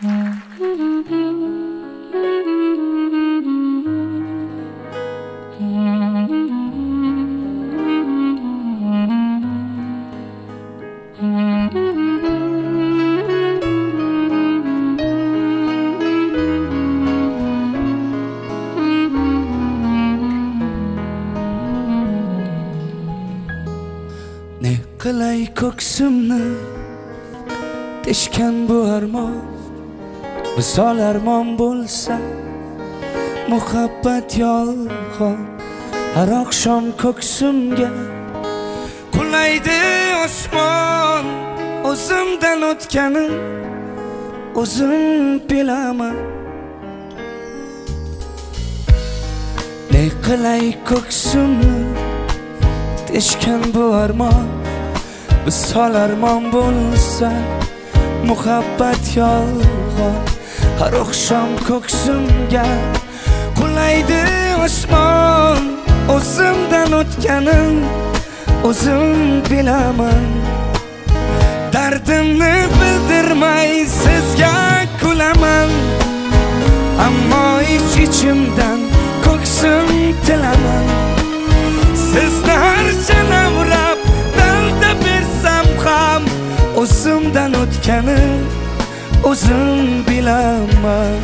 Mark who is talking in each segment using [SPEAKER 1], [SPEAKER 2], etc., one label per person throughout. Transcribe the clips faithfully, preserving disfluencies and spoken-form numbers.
[SPEAKER 1] Ne qilay ko'ksimni teshgan bu armon, visol armon bo'lsa muhabbat yolg'on. Har oqshom ko'ksimga qulaydi osmon, o'zimdan o'tganim o'zim bilaman. Ne qilay ko'ksimni teshgan bu armon, visol armon bo'lsa muhabbat yolg'on. Har oqshom ko'ksimga qulaydi osmon, o'zimdan o'tganim o'zim bilaman. Dardimni bildirmay sizga kulaman, ammo ich-ichimdan ko'ksim tilaman. Sizni harcha navrab dalda bersam ham o'zimdan o'tganim o'zim bilaman.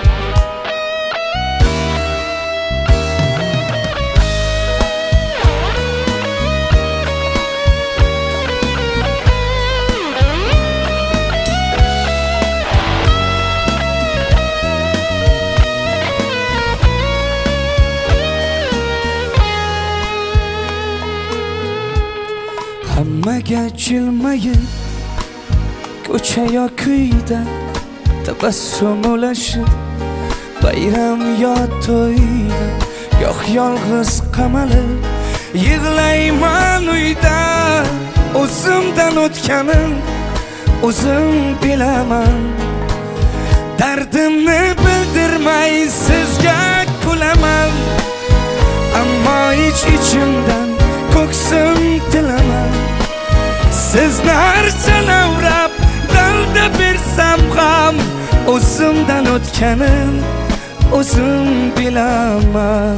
[SPEAKER 1] Hammaga jilmayib ko'cha yo kuyda tabassum ulashib, bayram yo to'yda goh yolg'iz qamalib yig'layman uyda. O'zimdan o'tganim o'zim bilaman. Dardimni bildirmay sizga kulaman, ammo ich-ichimdan ko'ksim tilaman. Sizni harcha navrab dalda bersam ham o'zimdan o'tganim o'zim bilaman.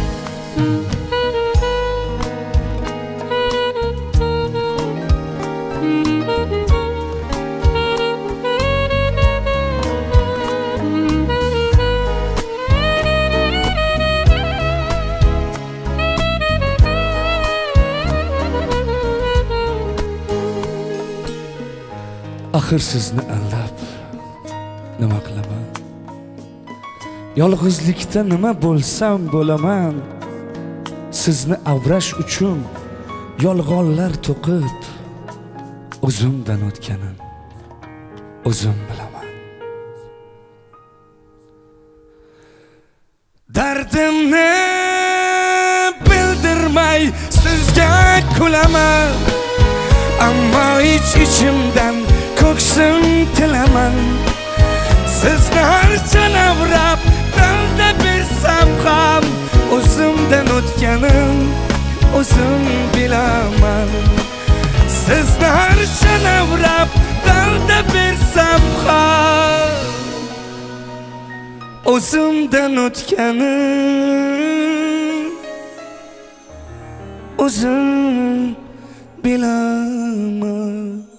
[SPEAKER 1] Axir sizni anlab nima qilaman? Yolg'izlikda nima bo'lsam bo'laman. Sizni avrash uchun yolg'onlar to'qib o'zimdan o'tganim o'zim bilaman. Dardimni bildirmay sizga kulaman, ammo ich-ichimdan ko'ksim tilaman. Sizni harcha navrab dalda bersam ham o'zimdan o'tganim o'zim bilaman. Sizni harcha navrab dalda bersam ham o'zimdan o'tganim o'zim bilaman.